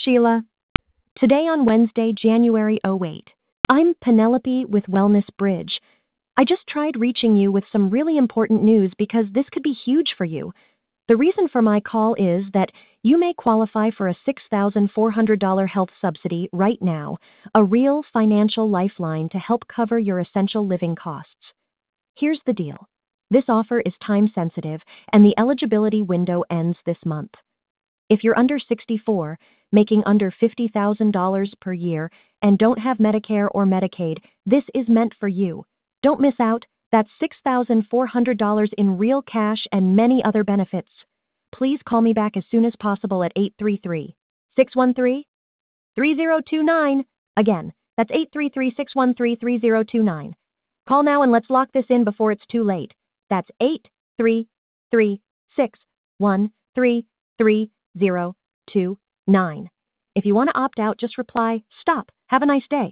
Sheila. Today on Wednesday, January 08. I'm Penelope with Wellness Bridge. I just tried reaching you with some really important news because this could be huge for you. The reason for my call is that you may qualify for a $6,400 health subsidy right now, a real financial lifeline to help cover your essential living costs. Here's the deal. This offer is time sensitive and the eligibility window ends this month. If you're under 64, making under $50,000 per year, and don't have Medicare or Medicaid, this is meant for you. Don't miss out. That's $6,400 in real cash and many other benefits. Please call me back as soon as possible at 833-613-3029. Again, that's 833-613-3029. Call now and let's lock this in before it's too late. That's 833-613-3029. If you want to opt out, just reply, "Stop. Have a nice day."